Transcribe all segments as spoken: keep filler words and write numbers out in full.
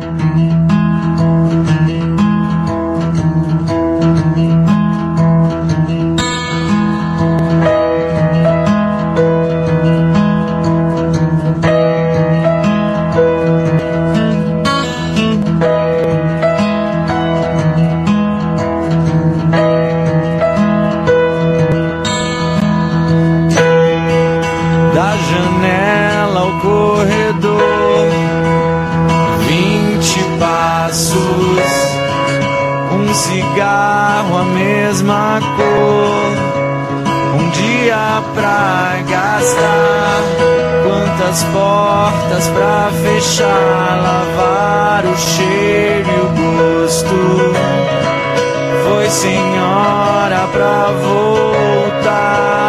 Da janela ao corredor, vinte passos, um cigarro, a mesma cor, um dia pra gastar, quantas portas pra fechar, lavar o cheiro e o gosto, foi senhora pra voltar.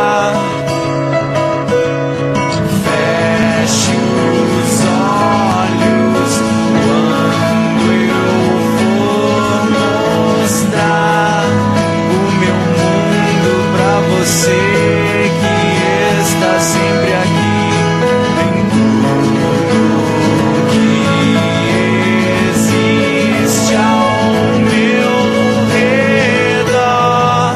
Você que está sempre aqui, em tudo que existe ao meu redor.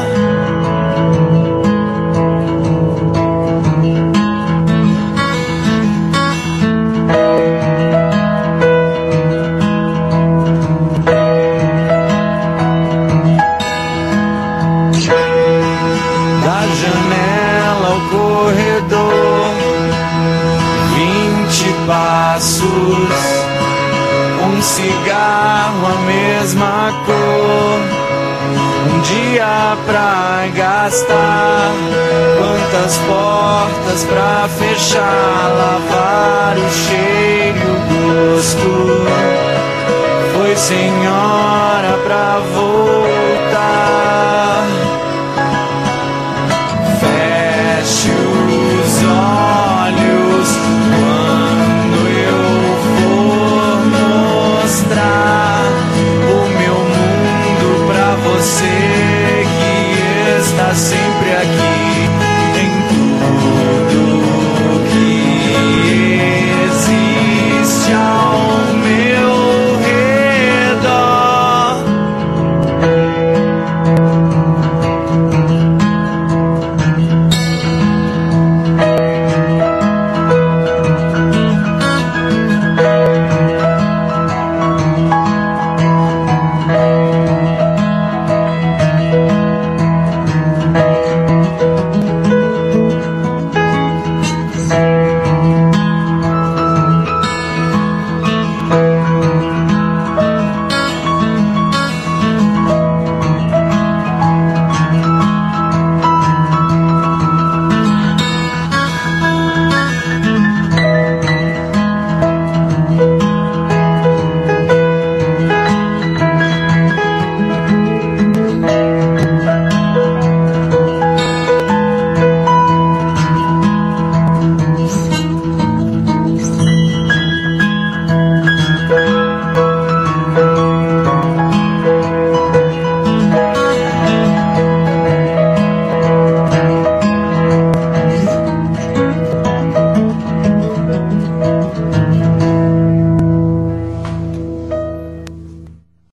Da janela ao corredor, vinte passos, um cigarro, a mesma cor, um dia pra gastar, quantas portas pra fechar, lavar o cheiro e o gosto, foi senhora pra voltar.